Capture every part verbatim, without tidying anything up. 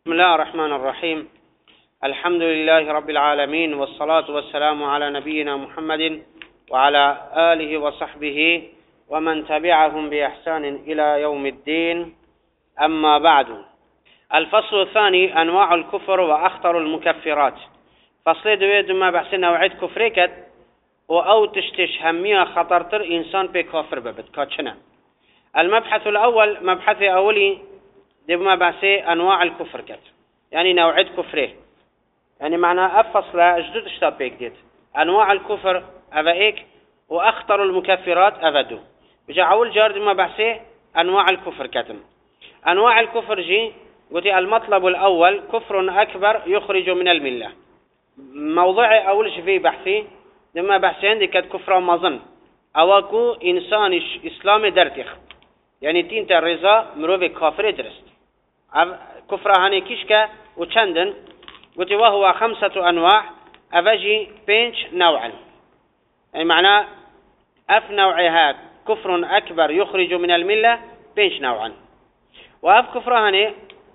بسم الله الرحمن الرحيم. الحمد لله رب العالمين، والصلاة والسلام على نبينا محمد وعلى آله وصحبه ومن تبعهم بإحسان إلى يوم الدين. أما بعد، الفصل الثاني أنواع الكفر وأخطر المكفرات. فصل دويد ما بحث نوعية كفريكت وأو تشتش همية خطرتر إنسان بكافر ببت كاتشنا. المبحث الأول مبحث أولي دي ما بحث أنواع الكفر كت، يعني نوعية كفره، يعني معنى أفصل أجدد اشتاب بيكديت أنواع الكفر أفايك وأخطر المكفرات أفدو. بجا أول جارد ما بحث أنواع الكفر كتم. أنواع الكفر جي قلت المطلب الأول كفر أكبر يخرج من الملة. موضوع أول شيء في بحثي لما بحثي عندي كت كفر مظن أواكو إنسان إسلام درتخ، يعني تين الرضا مروي كافر درست كفر هاني كيشكا وشندن قلت وهو خمسة أنواع أفجي بينش نوعا، يعني معناه أف نوعها كفر أكبر يخرج من الملة بينش نوعا. وأف كفر هاني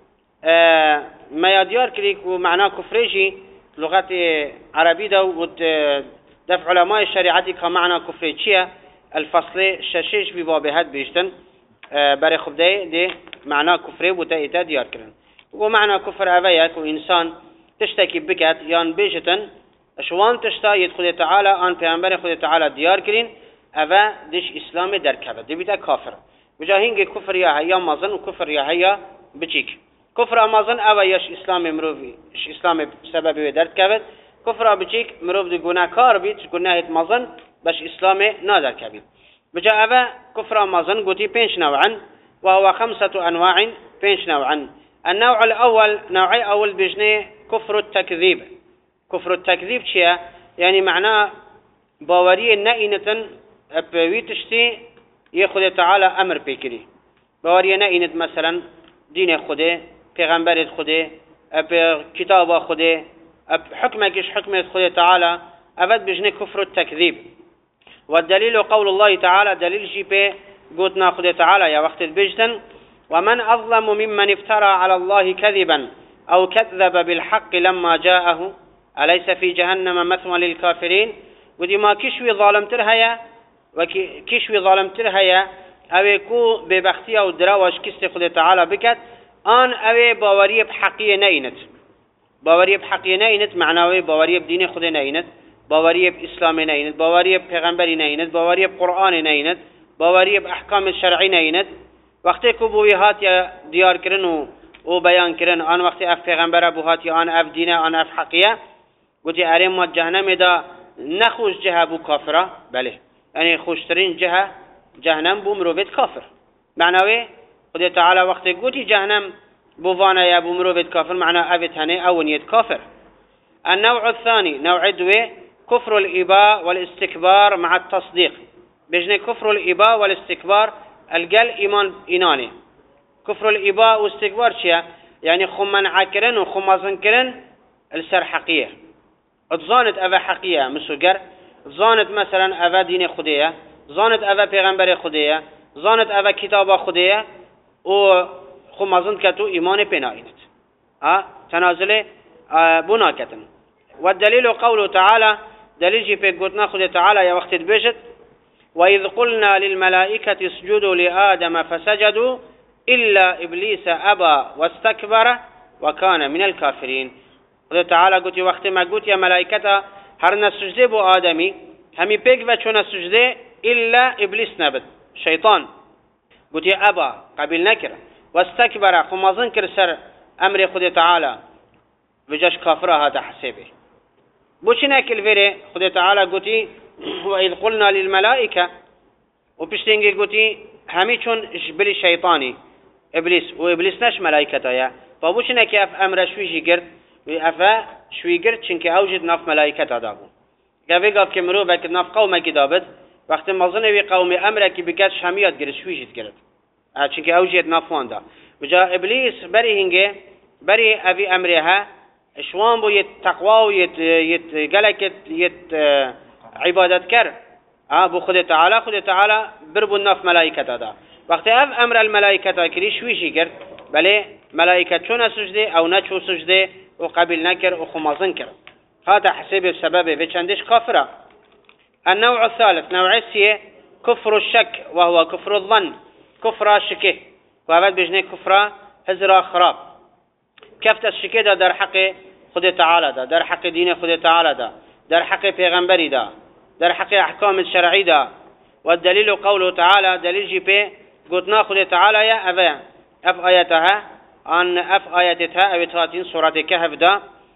آه ما يديار كريك ومعناه كفريجي لغة عربية دو دفع علماء الشريعة كمعنى كفريجية الفصل ششيش في بابهات بيشتن آه بري خبدي دي معناه كفري وتأيتا ديار كرن. ومعنى كفر أبيك وإنسان تشتكي بكت يان بيجتن شوان تشتا يدخل تعالى آن پیامبر خود تعالى ديار كرين أبا دش إسلام در كبد دي بيتا كافر. بجاهينج كفر يا هيا مازن وكفر يا هيا بچيك. كفر مازن أبا يش إسلام مروفي إش إسلام بسبب در كبد، كفر بچيك مروف دي گناه كار بيت گناه مازن بش إسلام نادر كبد. بجا أبا كفر مازن قوتي بينش نوعا، وهو خمسة أنواع بينش نوعا. النوع الأول نوعي أول بجنيه كفر التكذيب. كفر التكذيب شيء يعني معناه باوري نائنة بويتشتي يخد تعالى أمر بكري، باوري نائنة مثلا دين خده پیغمبر خده كتاب خده حكمكش حكمة خده تعالى أبد بجنيه كفر التكذيب. والدليل قول الله تعالى دليل جي بي قوتنا خده تعالى يا وقت البجتن ومن أظلم ممن افترى على الله كذبا أو كذب بالحق لما جاءه أليس في جهنم مثوى للكافرين. ودي ما كشوي ظالم ترهيا وكشوي ظالم ترهيا أو يكو ببختية ودراوش كستي خده تعالى بكت آن أو باوري بحقية نينت. باوري بحقية نينت معناوي باوري بدين خده نينت، باوري بإسلام نينت، باوري بپیغمبر نينت، باوري بقرآن نينت، باوري بأحكام الشرعي نينت. وقتی که بویهات یا دیار کردن و او بیان کردن آن وقتی اف پیغمبر بوهات یا آن اف دینه آن اف حقیه گویی اریم ما جهنم دا نخوش جه بو کافره، بله یعنی خوشترین جه جهنم بو مروبت کافر. معنوی خدا تعالی وقتی گویی جهنم بو وانا یا بو مروبت کافر معناه افت هنه اونیت کافر. النوع الثاني نوع دوی كفر الإباء والاستكبار مع التصديق. بجنه كفر الإباء والاستكبار القل إيمان إيناني. كفر الإباء واستكبار شيء يعني خمن عكرن وخمازن كرن السر حقية اتظانت أبا حقية مسوقر، ظانت مثلا أبا دين خدية، ظانت أبا پیغمبر خدية، ظانت أبا كتاب خدية وخمازن كتو إيمان بنائنت ها تنازل بناكتن. والدليل قوله تعالى دليل جي في قلتنا خدي تعالى يا وقت البيجت وإذ قلنا للملائكة اسجدوا لآدم فسجدوا إلا إبليس أبى واستكبر وكان من الكافرين. قال تعالى قلت وقت ما قلت يا ملائكة هرنا السجدة بو آدمي همي بيك وشون السجدة إلا إبليس نبت شيطان قلت يا أبى قبل نكر واستكبر خمازن كر سر أمر خد تعالى وجاش كافر هذا حسابه بوشناك الفيري خد تعالى قلت وإذ قلنا للملائكة وبشتنجي قلتي همي چون جبلي شيطاني إبليس وإبليس ناش ملائكة يا فبوشنا كيف أمر شوي جرد وأفا شوي جرد شنك أوجد ناف ملائكة دابو قابل قاب كمرو بك ناف قومه كدابد وقت ما ظنوا قوم أمرك بكاتش هميات جرد شوي جد جرد شنك أوجد نافوان دا وجا إبليس بري هنجي بري أبي أمرها شوان بو يتقوى ويت يت قالك يت, يت عبادت كر ها بو خد تعالى خد تعالى بربو الناف ملائكة دا وقت أف أمر الملائكة كري شوي شي كرد بله ملائكة چون سجده او نچو سجده و قبل نكر و خمازن كر هذا حسب بسبب في چندش كافرة. النوع الثالث نوع السيه كفر الشك وهو كفر الظن، كفر الشكه وهذا بجنه كفر هزر خراب. كفت الشكه ده در حق خود تعالى ده، در حق دين خود تعالى ده، در حق پیغمبری ده، در حق احکام الشرعی ده. والدليل قوله تعالى دليل جي بي قلتنا خود تعالى يا أفا أف آياتها أن أف آياتها أو تاتين سورة كهف ده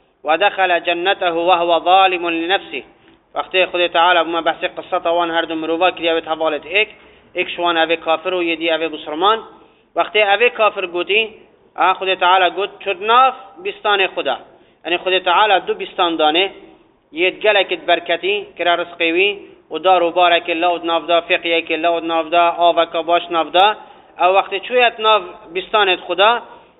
ودخل جنته وهو ظالم لنفسه. وقت خود تعالى بما بحث قصة وان هرد مروفا كريا بتحوالت ايك ايك شوان أفي كافر ويدي أفي بسرمان. وقت أفي كافر قوتي خود تعالى قلت چدناف بستان خدا، يعني خود تعالى دو بستان دانه يتقلك بركتي كرا رزقيوي ودار وبارك الله ودنافدا فقيك الله ودنافدا آوكا باش نافدا او وقت شوية ناف بستانت خدا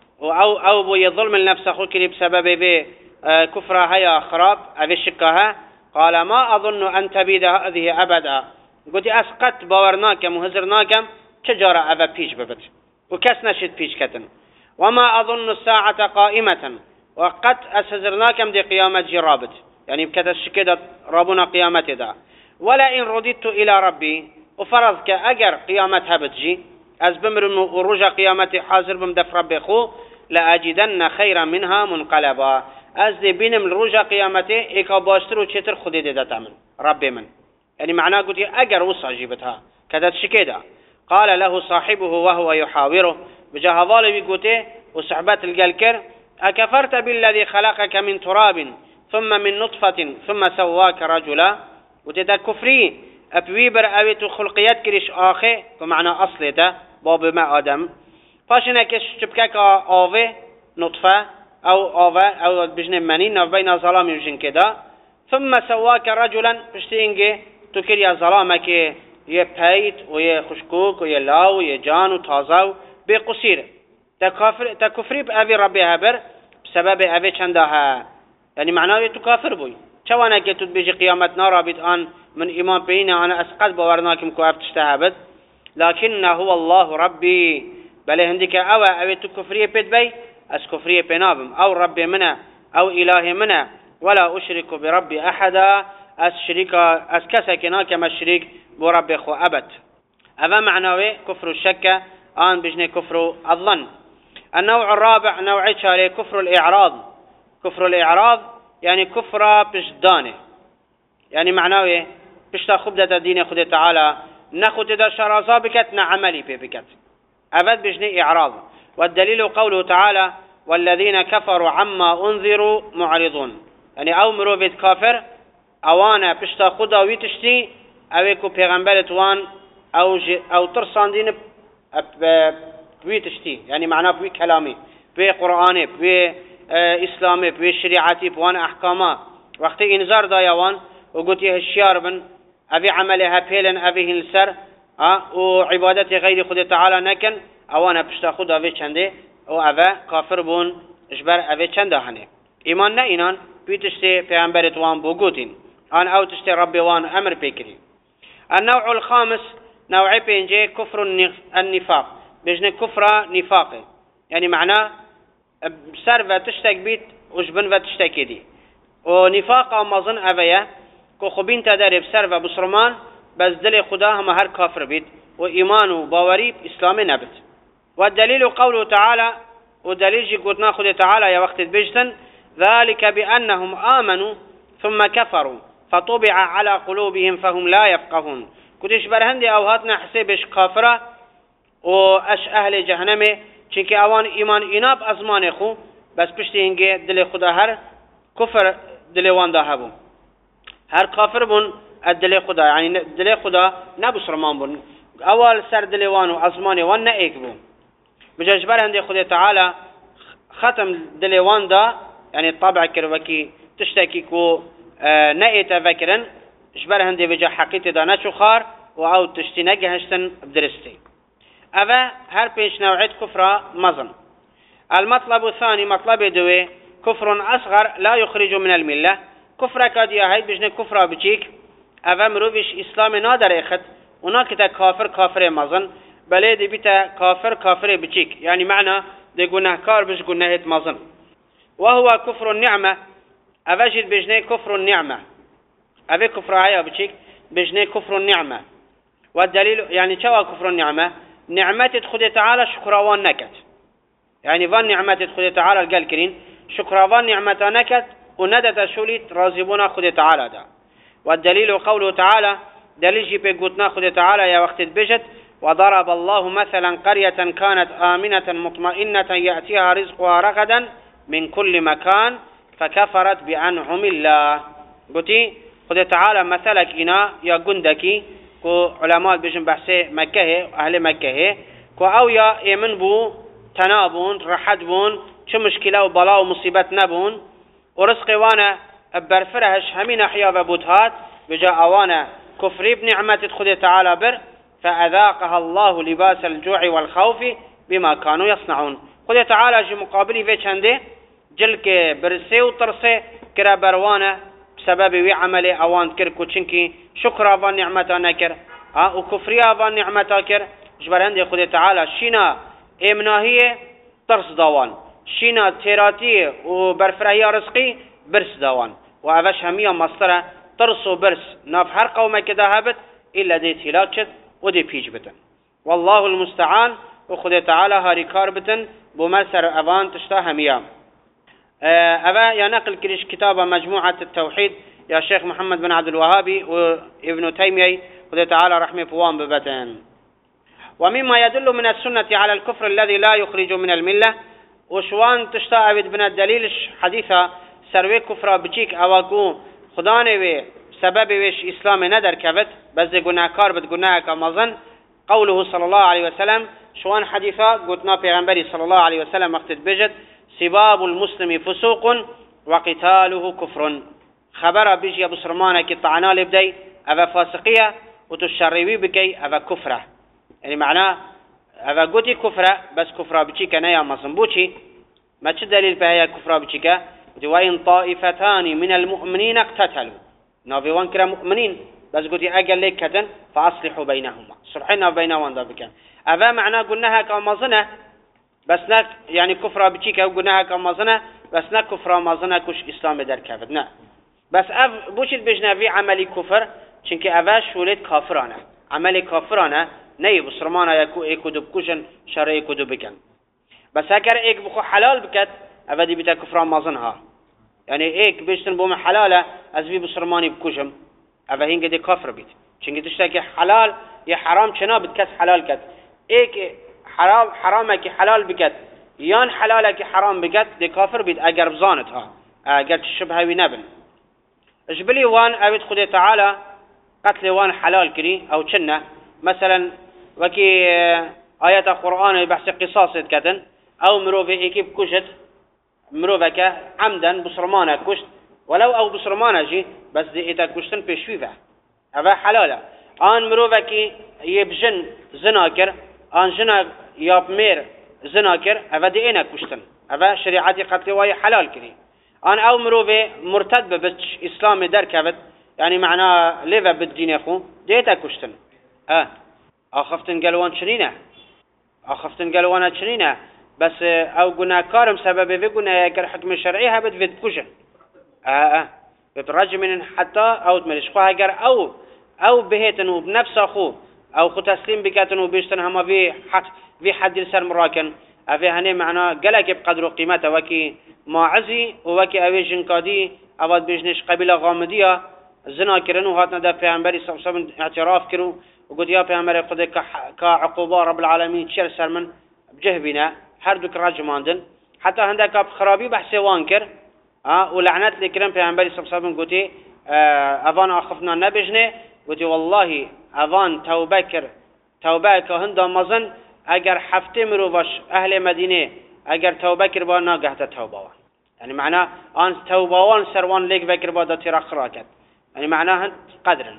او او بو يظلم النفس خو كري بسبب به كفرها يا خراب او شكها. قال ما اظن ان تبيد هذه ابدا، قلت اسقط باورناكم وهزرناكم تجارة ابا بيش ببت وكس نشد بيش كتن. وما اظن الساعة قائمة وقد اسهزرناكم دي قيامة جرابت، يعني بكت الشكدة ربنا قيامته دا. ولا إن رددت إلى ربي وفرض كأجر قيامتها بتجي از بمرن ورجع قيامتي حاضر بمدف ربي خو لأجدن خيرا منها منقلبا. از دي بينم رجع قيامتي إيكا باشتر وشتر خدي دي داتمن ربي من، يعني معناه قلت أجر وصع جيبتها كذا شكيدا. قال له صاحبه وهو يحاوره بجهضال بيقوته وصحبات الجلكر أكفرت بالذي خلقك من تراب ثم من نطفة ثم سواك رجلا. وتدا كفري أبويبر أويتو خلقيات كريش آخي بمعنى أصلي ده باب ما آدم فاشنا كش تبكاك آوه نطفة أو آوه أو بجنب منين نف بين ظلام يجن كده ثم سواك رجلا بشتينجي تكريا ظلامك يبهيت ويخشكوك ويلاو ويجان وتازاو بقصير تكفر تكفري بأبي ربي هبر بسبب أبي چندها، يعني معناه تكافر بوي چوانا که تو بیجی قیامت نارابید آن من ایمان بینه آن اسقط باورناکم که افت تشتهبد لكن هو الله ربي بله هندی که او او تو کفریه پید بی از کفریه پنابم او رب منه او اله منه ولا اشرك برب احدا از شریک از کسی که ناکم الشریک بو رب خو ابد. اما معناه كفر الشك آن بجنه كفر الظن. النوع الرابع نوع چاره كفر الاعراض. كفر الاعراض يعني كفر بجدانه، يعني معناه بشتا خبدة الدين خد تعالى نخد دا شرازا بكت نعملي بكت أبد بجني إعراض. والدليل قوله تعالى والذين كفروا عما أنذروا معرضون، يعني أو مروفيت كافر أوانا بشتا خدا ويتشتي أويكو پیغمبرت وان أو, أو ترسان دين ويتشتي، يعني معناه بوي كلامي بوي قرآني بوي اسلامي بوي شريعتي بوان احكاما. وقت انذار دايوان وقلت هشيار بن ابي عملها بيلن ابي السر اه وعبادتي غير خد تعالى نكن اوانا بشتا خد ابي چنده او ابا كافر بون اجبر ابي چنده هنه ايمان نه اینان بيتشتي پیغمبرت وان بوغوتين ان او تشتي ربي وان امر بكري. النوع الخامس نوع بينجي كفر النفاق، بجن كفر نفاقي، يعني معناه سر و تشتك بيت وجبن و تشتكي دي ونفاق مظن أبيا كو خبين تداري بسر و بسرمان بس دل خدا هم هر كافر بيت وإيمان وباوري إسلامي نبت. والدليل قوله تعالى ودليل جي قلتنا خدا تعالى يا وقت بيجتن ذلك بأنهم آمنوا ثم كفروا فطبع على قلوبهم فهم لا يفقهون. كنتش برهندي أوهاتنا حسيبش كافرة وأش أهل جهنمي چونکه اوان ایمان ایناب ازمان خو بس پشت اینگه دل خدا هر کفر دل وان ده هبون هر کافر بون دل خدا، يعني دل خدا نبو سرمان بون اول سر دل وان و ازمان وان نه ایک بون بجاجبر هنده خدا تعالی ختم دل وان ده، يعني طبع كروكي تشتكي كو نه ایتا فکرن جبر هنده بجا حقیقت ده نچو خار و او تشتی نگهشتن بدرستی. أبا هر بيش نوعية كفر مظن. المطلب الثاني مطلب دوي كفر أصغر لا يخرج من الملة. كفر كاديا هاي بجنة كفر بجيك أبا مروفش إسلام نادر إخت هناك تا كافر كافر مظن بل دي بتا كافر كافر بجيك، يعني معنى دي گناه كار بش گناهت مظن وهو كفر النعمة أفجد بجنه كفر النعمة أبي كفر عيا بشيك بجنه كفر النعمة والدليل يعني شو كفر النعمة نعمة خد تعالى شكراوان نكت يعني فان نعمة خد تعالى القال كرين شكراوان نعمة نكت وندت شوليت رازبونا خد تعالى ده والدليل قوله تعالى دليل جي بيقوتنا خد تعالى يا وقت بجت وضرب الله مثلا قرية كانت آمنة مطمئنة يأتيها رزقها رغدا من كل مكان فكفرت بأنعم الله قلتي خد تعالى مثلك إنا يا جندكي كو علماء بيجن بحثي مكة أهل مكة كو أو يا إيمن بو تنابون رحد بون شو مشكلة وبلاء ومصيبة نبون ورزق وانا برفرهش همين أحيا ببوتهات بجاء وانا كفري بنعمة خد تعالى بر فأذاقها الله لباس الجوع والخوف بما كانوا يصنعون خد تعالى جي مقابلي في چنده جلك برسي وطرسي كرا بروانا بسبب وي عملي اوان كر كوچنكي شكر اوان نعمتا نكر ها وكفري اوان نعمتا كر جبرند خد تعالى شينا امناهيه طرس داوان شينا تيراتي وبرفرهي رزقي برس داوان وافش هميه مصدر طرس وبرس ناف هر قومه كده هبت الا دي تلاكت ودي بيج بتن والله المستعان وخد تعالى هاري كاربتن بمسر اوان تشتا هميه أبا ينقل كريش كتاب مجموعة التوحيد يا شيخ محمد بن عبد الوهابي وابن تيمية خذ تعالى رحمه فوان ببتن ومما يدل من السنة على الكفر الذي لا يخرج من الملة وشوان تشتا أبد بن الدليل حديثة سروي كفر بجيك أواقو خداني وي سبب ويش إسلام ندر كبت بس قناة كار بد قناة كمظن قوله صلى الله عليه وسلم شوان حديثة قلتنا بيغنبري صلى الله عليه وسلم وقت بجد سباب المسلم فسوق وقتاله كفر خبر بيجي ابو سرمانه كي طعنا لبدي ابا فاسقيه وتشريبي بكي ابا كفره يعني معناه ابا قوتي كفره بس كفره بشي كان يا مصنبوشي ما دليل فهي كفره بشي وين طائفتان من المؤمنين اقتتلوا نوفي وان كرا مؤمنين بس قوتي اقل لك كتن فاصلحوا بينهما صلحنا بينهما ذلك ابا معناه قلناها كمظنه بس نك يعني كفر بتشيك أو جناها كمازنة بس نك كفر مازنة كش إسلام در كافر نه بس أف بوشيت بجنا في عملي كفر چونك أفاش ولد كافرانه عملي كافرانه نه بسرمانه يكو يكذب كوشن شر يكذب بكن بس هكر إيك بخو حلال بكت أفدي بتا كفر مازنها يعني إيك بيشتن بوم حلاله أزبي بسرماني بكوشم أفهين قد كافر بيت چونك تشتكي حلال يا حرام چنا بتكس حلال كت إيك حرام حرامك حلال بكت يان حلالك حرام بكت دي كافر بيت اگر بزانتها اگر تشبه ونبل اجبلي وان ابد خد تعالى قتل وان حلال كري او چنه مثلا وكي آيات القرآن بحث قصاص كتن او مروفي ايكيب كشت مروفك عمدا بصرمانه كشت ولو او بصرمانه جي بس دي ايتا كشتن بشويفه هذا حلاله ان مروفك يبجن زناكر ان جنا ياب مير زناكر هذا دي انا كشتن هذا شريعتي قتل واي حلال كري ان او مروفي مرتد ببش اسلام در كبت يعني معناه ليفا بالدين اخو ديتا كشتن اه اخفتن قالوان شنينه اخفتن قالوان شنينه بس او قلنا كارم سبب في قلنا يكر حكم شرعي هبت في كشن اه اه بترجم حتى او تمرشخوها جر او او بهيتن بنفس اخوه او خو تسليم بكاتن وبيشتن هما في حق في حد السر مراكن افي هني معنا قالك بقدر قيمته وكي معزي وكي اوي جنكادي اواد بيجنش قبيله غامديه زنا كرن وهاتنا دا پیغمبري صلى الله عليه وسلم اعتراف كرو وقلت يا پیغمبر خدای كعقوبه رب العالمين تشر سر من بجهبنا هر دوك راجماندن حتى هندك خرابي بحث وانكر ها ولعنات لكرم پیغمبري صلى الله عليه وسلم قلت افان اخفنا نبجنه قلت والله اوان توبه کر توبه که هندا مزن اگر هفته مروش اهل مدینه اگر توبه کر با ناگهت توبه وان يعني معناه ان توبه وان سروان ليك بكر با ترى خراكت يعني معناه قدرا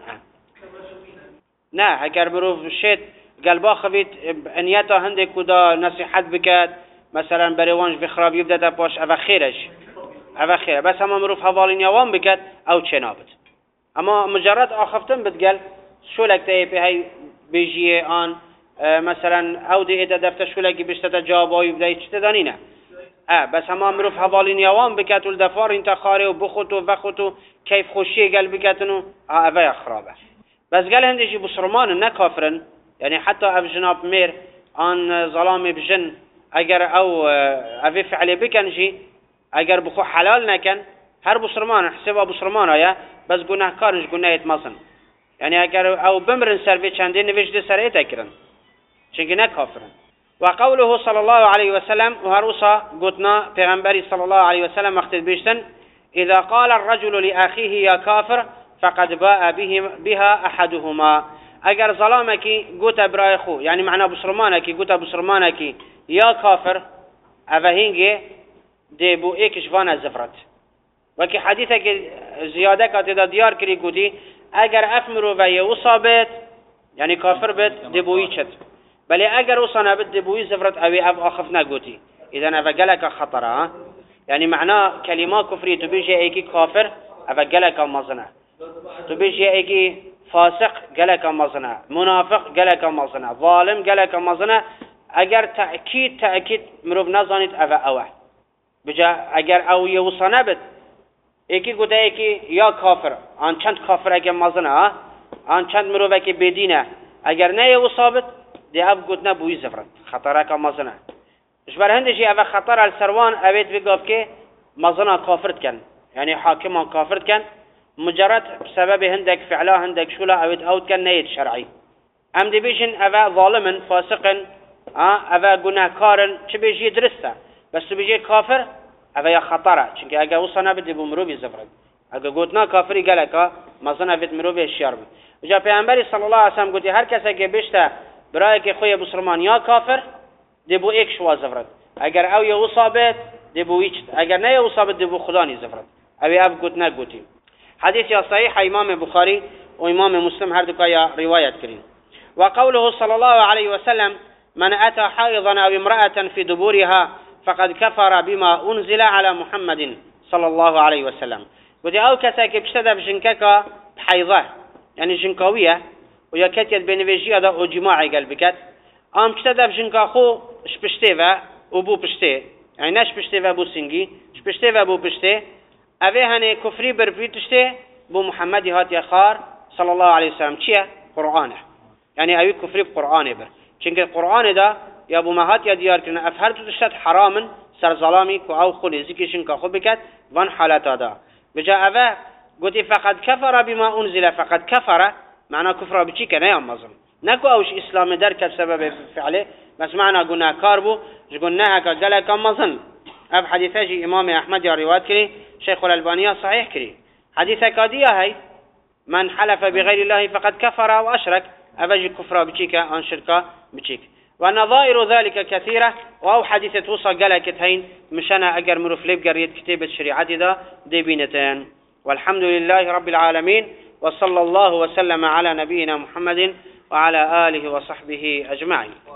نه اگر مروف شد قلبا خفيت انيته هندك كدا نصيحت بكات مثلا بريوانج بخراب يبدا باش اوا خيرش اوا خير بس اما مروف حوالين يوان بكات او چنابت اما مجرد اخفتن بتقال شو لك تي هي بيجي ان اه مثلا او دي اذا دفتش ولا بشت جوابای بدای چه دانینه اه بس هم مروف حوالین یوام بکت ول دفار انت خاره و بخوت و وخوت و کیف خوشی گل بکتنو اه اوه خرابه بس قال هندشي بسرمان نه كافرن يعني حتى اب جناب مير ان ظلام بجن اگر او اوه فعل بكنجي اگر بخو حلال نكن هر بسرمان حساب بسرمان يا بس گناهکارش گناهت مزن يعني اگر او بمرن سر چنده نوشته سر تکرن چنگه نه کافرن وقوله صلى الله عليه وسلم وهروسا قلنا پیغمبري صلى الله عليه وسلم وقت بيشتن اذا قال الرجل لاخيه يا كافر فقد باء بها احدهما اگر ظلامکی گوت برای خو یعنی معنا بسرمانکی گوت بسرمانکی یا کافر اوهینگه دی بو ایکش وان زفرت وکی حدیثه که زیاده کاته دا دیار کری گوتی اگر افمرو و یوصابت یعنی کافر بد دی بوی چت بلی اگر وصنا بد دی بوی زفرت اوی اف آخف نگوتی اذن اوه گلک خطره یعنی معنا کلمه کفری تو بیشه ایکی کافر اوه گلک مزنه تو بيجي ايجي فاسق قالك مزنا منافق قالك مزنا ظالم قالك مزنا اگر تأكيد تأكيد مروب نزانيت افا اوه بجا اگر او يوصنا بد ايكي قد ايكي يا كافر ان چند كافر اگر مزنا ان چند مروب اكي بدينه اگر نه يوصابت دي اب قد نبوي زفرت خطرك مزنا اشبر هندشي افا خطر السروان اويت بقاف كي مزنا كافرت كان يعني حاكما كافرت كان مجرد بسبب هندك فعلا هندك شولا اوت اوت كان نيت شرعي ام دي بيجن افا ظالما فاسقا اه افا گناهكارن چه بيجي درسته بس بيجي كافر افا يا خطره چونك اگه وصنا بدي بمروبي زفرد اگه گوتنا كافري گلكا مثلا فيت مروبي الشيار وجا پیغمبر صلى الله عليه وسلم گوتي هر کس اگه بشته برای که خوی بسرمان یا کافر دی بو ایک شوا زفرد اگر او یو صابت دی بو ایچ اگر نه یو صابت دی بو خدا نی زفرد اوی اب گوتنا گوتي حديث يا صحيح امام بخاري وامام مسلم هر دكايا روايه كريم وقوله صلى الله عليه وسلم من اتى حائضا او امراه في دبورها فقد كفر بما انزل على محمد صلى الله عليه وسلم ودي او كساك بشتد بجنكك حيضه يعني جنكويه ويا كتيت بنفيجي هذا او جماعي قلبك ام بشتد بجنكا خو شبشتيفا وبو بشتي يعني ناش بشتيفا بو سنجي شبشتيفا بو بشتي اوه هنه كفري بربيتشته بو محمد هاتي خار صلى الله عليه وسلم چيه قرآنه يعني اوه كفري بقرآنه بر چنك القرآن دا يا ابو مهات يا ديار كنا افهر تشتت حراما سر ظلامي كو او خلي زكي شنكا خو بكت وان حالتا دا بجا اوه قلت فقد كفر بما انزل فقد كفر معنى كفر بچي كنا يا مظلم نكو اوش اسلام درك بسبب فعله بس معنى قلنا كاربو قلناها كقلق مظلم اب حديثاجي امام احمد يا روايات كري شيخ الألبانية صحيح كري حديث كادية هاي من حلف بغير الله فقد كفر وأشرك أبجي كفر بشيك عن شركة بشيك ونظائر ذلك كثيرة وأو حديث توصل قالك هين مشانا أجر مرفليب قريت كتاب الشريعة دا دي بينتين والحمد لله رب العالمين وصلى الله وسلم على نبينا محمد وعلى آله وصحبه أجمعين.